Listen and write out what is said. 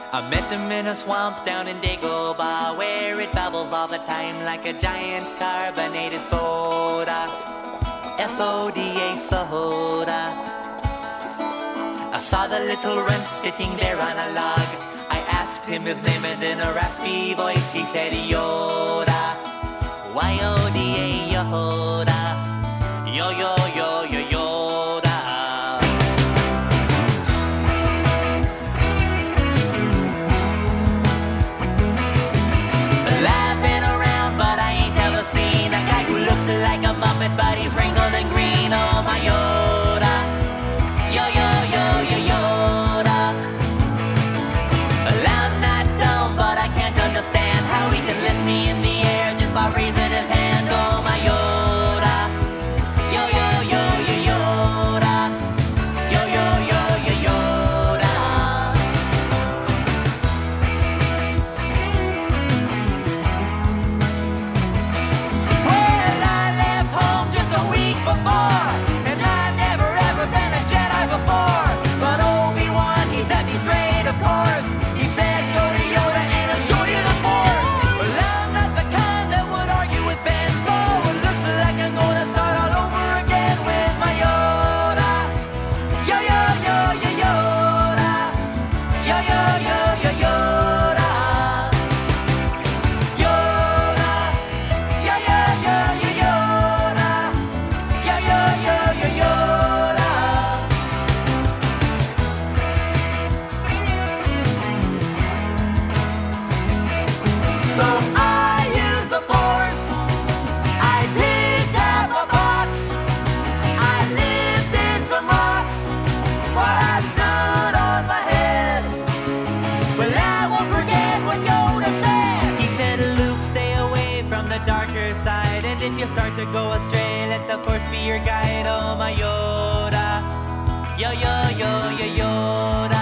I met him in a swamp down in Dagobah, where it bubbles all the time like a giant carbonated soda. S-O-D-A, soda. I saw the little runt sitting there on a log. I asked him his name and in a raspy voice he said Yoda. Y-O-D-A, Yoda. Yo-yo-yo-yo-yo. Like a muppet, but he's wrinkled and green. Oh, my Yoda, yo-yo-yo-yo-Yoda. Well, I'm not dumb, but I can't understand how he can lift me in the air just by raising his hand. Oh, my Yoda, yo-yo-yo-yo-Yoda, yo-yo-yo-yo-Yoda. Before, and I've never ever been a Jedi before. But Obi-Wan, he set me straight, of course. He said, go to Yoda and I'll show you the Force. Well, I'm not the kind that would argue with Ben, so it looks like I'm gonna start all over again with my Yoda. Yo-yo-yo-yo-Yoda. Yo-yo-yo-yo-Yoda. Yoda. Yo-yo-yo-yo-Yoda. So I use the Force. I picked up a box. I lifted some rocks while I stood on my head. Well, I won't forget what Yoda said. He said, Luke, stay away from the darker side, and if you start to go astray, let the Force be your guide. Oh, my Yoda, yo-yo-yo-yo-Yoda.